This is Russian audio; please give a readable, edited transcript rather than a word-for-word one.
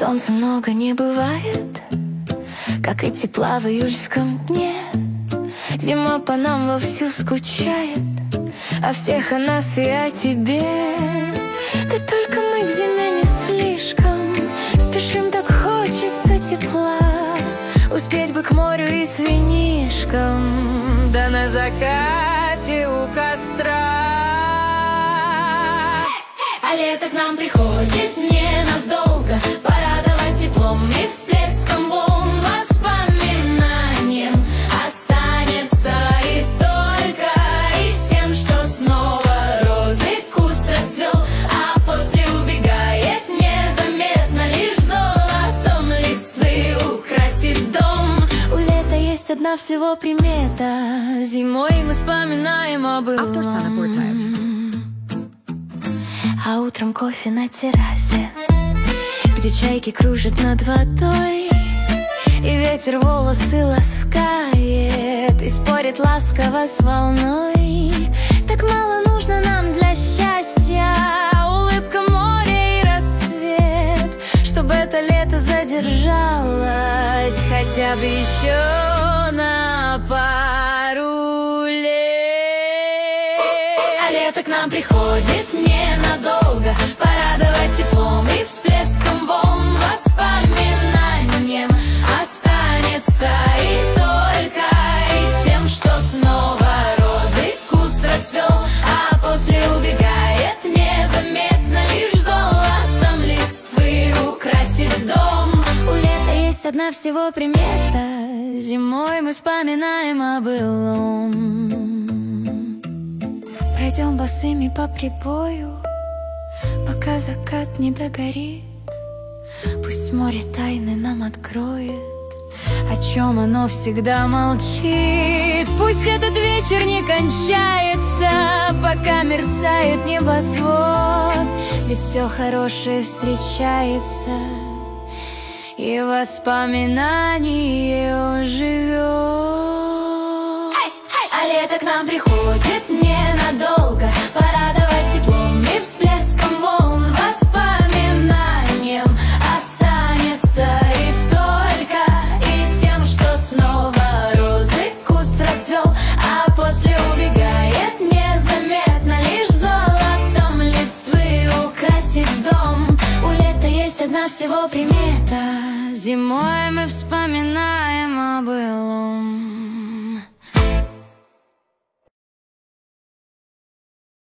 Солнца много не бывает, как и тепла в июльском дне. Зима по нам вовсю скучает, о всех о нас и о тебе. Да только мы к зиме не слишком спешим, так хочется тепла. Успеть бы к морю и с винишком, да на закате у костра. А лето к нам приходит ненадолго, порадовать теплом и всплеском волн. Воспоминанием останется и только и тем, что снова розы куст расцвел, а после убегает незаметно, лишь золотом листвы украсит дом. У лета есть одна всего примета: зимой мы вспоминаем о былом. А утром кофе на террасе, где чайки кружат над водой, и ветер волосы ласкает и спорит ласково с волной. Так мало нужно нам для счастья: улыбка, море и рассвет, чтобы это лето задержалось хотя бы еще на пару лет. А лето к нам приходит ненадолго, порадовать теплом и всплеском волн. Воспоминанием останется и только и тем, что снова розы куст расцвел, а после убегает незаметно, лишь золотом листвы украсит дом. У лета есть одна всего примета: зимой мы вспоминаем о былом. Пройдем босыми по прибою, пока закат не догорит. Пусть море тайны нам откроет, о чем оно всегда молчит. Пусть этот вечер не кончается, пока мерцает небосвод. Ведь все хорошее встречается, и воспоминание живет. А лето к нам приходит ненадолго, порадовать теплом и всплеском волн. Воспоминанием останется и только и тем, что снова розы куст расцвел, а после убегает незаметно, лишь золотом листвы украсит дом. У лета есть одна всего примета: зимой мы вспоминаем о былом.